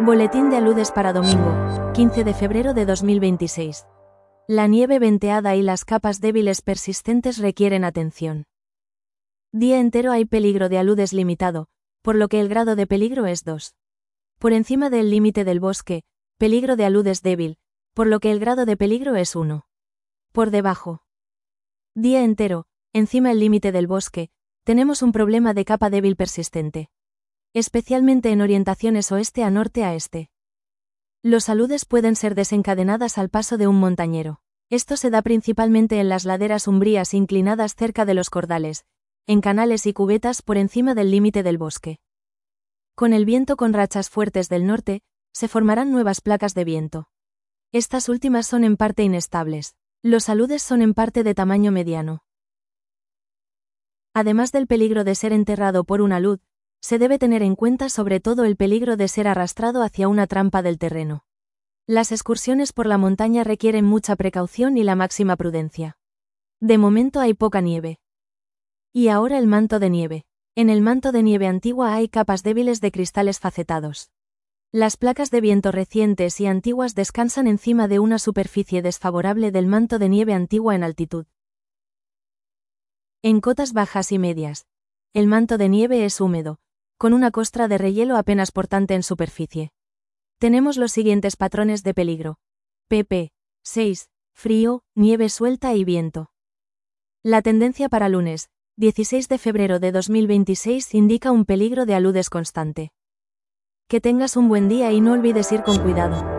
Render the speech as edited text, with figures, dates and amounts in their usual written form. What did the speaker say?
Boletín de aludes para domingo, 15 de febrero de 2026. La nieve venteada y las capas débiles persistentes requieren atención. Día entero hay peligro de aludes limitado, por lo que el grado de peligro es 2. Por encima del límite del bosque, peligro de aludes débil, por lo que el grado de peligro es 1. Por debajo. Día entero, encima el límite del bosque, tenemos un problema de capa débil persistente. Especialmente en orientaciones oeste a norte a este. Los aludes pueden ser desencadenadas al paso de un montañero. Esto se da principalmente en las laderas umbrías inclinadas cerca de los cordales, en canales y cubetas por encima del límite del bosque. Con el viento con rachas fuertes del norte, se formarán nuevas placas de viento. Estas últimas son en parte inestables. Los aludes son en parte de tamaño mediano. Además del peligro de ser enterrado por un alud, se debe tener en cuenta sobre todo el peligro de ser arrastrado hacia una trampa del terreno. Las excursiones por la montaña requieren mucha precaución y la máxima prudencia. De momento hay poca nieve. Y ahora el manto de nieve. En el manto de nieve antigua hay capas débiles de cristales facetados. Las placas de viento recientes y antiguas descansan encima de una superficie desfavorable del manto de nieve antigua en altitud. En cotas bajas y medias, el manto de nieve es húmedo, con una costra de rehielo apenas portante en superficie. Tenemos los siguientes patrones de peligro. pp. 6. Frío, nieve suelta y viento. La tendencia para lunes, 16 de febrero de 2026 indica un peligro de aludes constante. Que tengas un buen día y no olvides ir con cuidado.